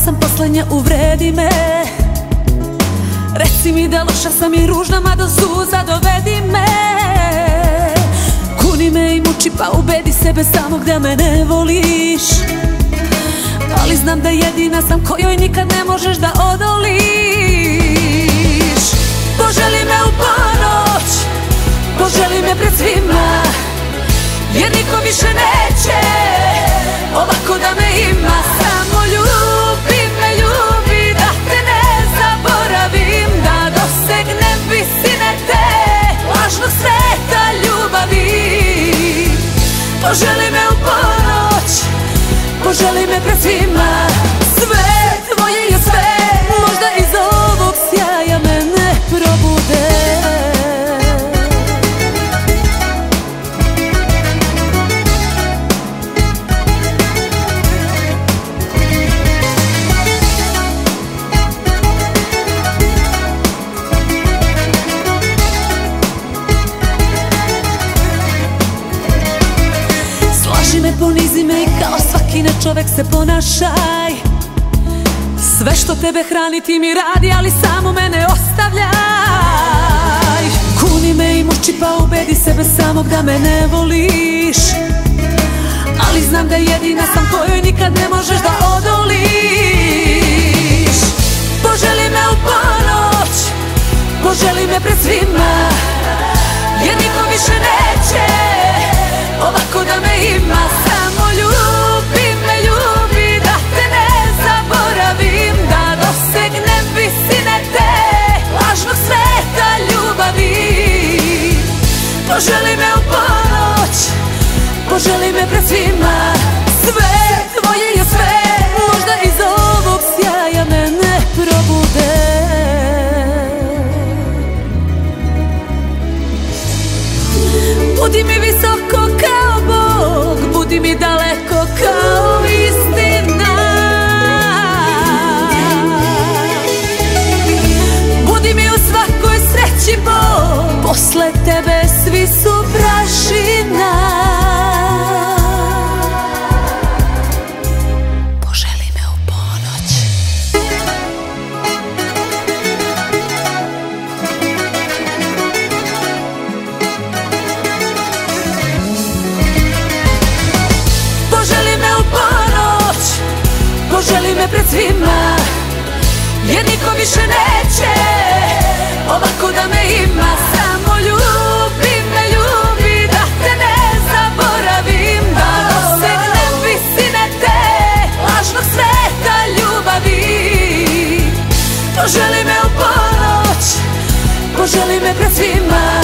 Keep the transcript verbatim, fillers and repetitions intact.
sam poslednja, uvredi me. Reci mi da loša sam i ružna, ma do suza dovedi me. Kuni me i muči, pa ubedi sebe samog da me ne voliš. Ali znam da jedina sam kojoj nikad ne možeš da odoliš. Poželi me u ponoć, poželi me pred svima, jer niko više neće ovako da me ima. Samo ljubi me, ljubi, da te ne zaboravim, da dosegnem visine te lažnog sveta ljubavi. Poželi me u ponoć, poželi me pred svima. Sve tvoje je sve, možda iz ovog sjaja mene probude. Ponizi me i kao svaki nečovek se ponašaj. Sve što tebe hrani ti mi radi, ali samo mene ostavljaj. Kuni me i muči, pa ubedi sebe samog da me ne voliš. Ali znam da jedina sam kojoj nikad ne možeš da odoliš. Poželi me u ponoć, poželi me pred svima, jer niko više neće ovako da me ima. Samo ljubi me, ljubi, da te ne zaboravim, da dosegnem visine te lažnog sveta ljubavi. Poželi me u ponoć, poželi me pred svima. Sve tvoje je sve, možda iz ovog sjaja mene probude. Budi mi visoko kao Bog, budi mi daleko kao istina. Budi mi u svakoj sreći Bog, posle tebe svi su prašina. Poželi me u ponoć. Poželi me pred svima, jer niko više neće ovako da me ima. Samo ljubi me, ljubi, da te ne zaboravim, da dosegnem visine te lažnog sveta ljubavi. Poželi me u ponoć, poželi me pred svima.